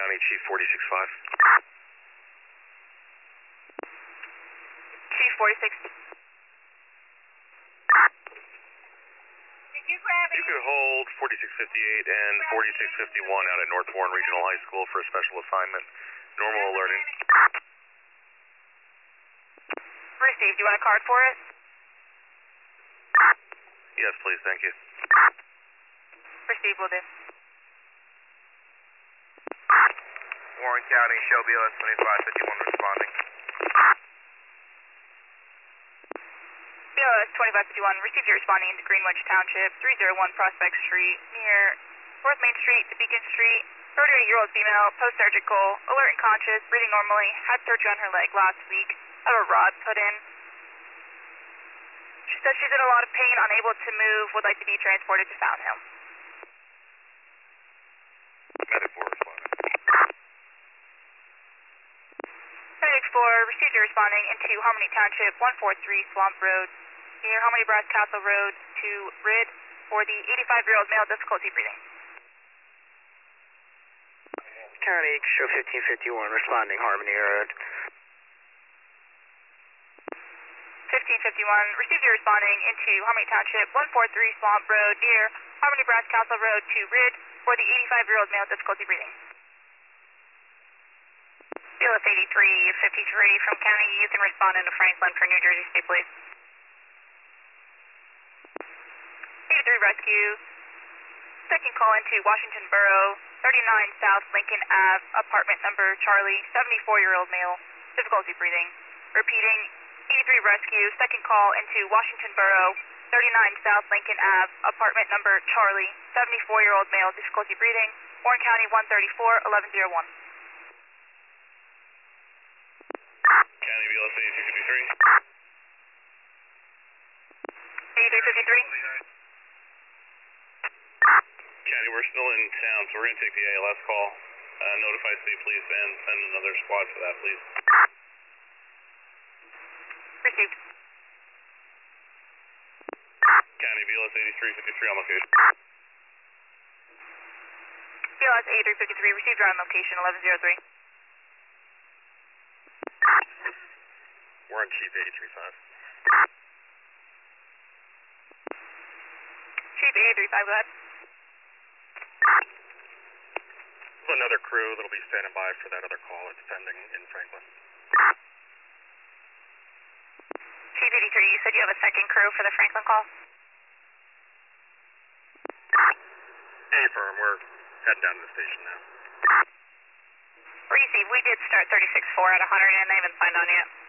County, Chief 465. Chief 46. You could hold 4658 and 4651 out at North Warren Regional High School for a special assignment. Normal alerting. Received. Do you want a card for it? Yes, please. Thank you. Received. Will do. Warren County, show BLS 2551 responding. BLS 2551, received you responding into Greenwich Township, 301 Prospect Street, near North Main Street to Beacon Street. 38-year-old female, post-surgical, alert and conscious, breathing normally, had surgery on her leg last week, had a rod put in. She says she's in a lot of pain, unable to move, would like to be transported to Fountain Hill. Medic 4 responding. Medic 4, received you responding into Harmony Township, 143 Swamp Road, near Harmony Brass Castle Road to RID for the 85-year-old male, difficulty breathing. County, show 1551, responding Harmony Road. 1551, received you responding into Harmony Township, 143 Swamp Road, near Harmony Brass Castle Road to RID for the 85-year-old male, difficulty breathing. BLS 8353 from County, you can respond into Franklin for New Jersey State Police. 83 Rescue, second call into Washington Borough, 39 South Lincoln Ave, apartment number Charlie, 74-year-old male, difficulty breathing. Repeating, 83 Rescue, second call into Washington Borough, 39 South Lincoln Ave, apartment number Charlie, 74-year-old male, difficulty breathing, Warren County 134, 1101. County, BLS 8353. 8353. County, we're still in town, so we're going to take the ALS call. Notify state police and send another squad for that, please. Received. County, BLS 8353 on location. BLS 8353, received on location, 1103. We're on Chief 835. Chief 835, go ahead. Another crew that'll be standing by for that other call. It's pending in Franklin. Chief 83, you said you have a second crew for the Franklin call? Affirm, we're heading down to the station now. Receive, we did start 36-4 at 100 and they haven't signed on yet.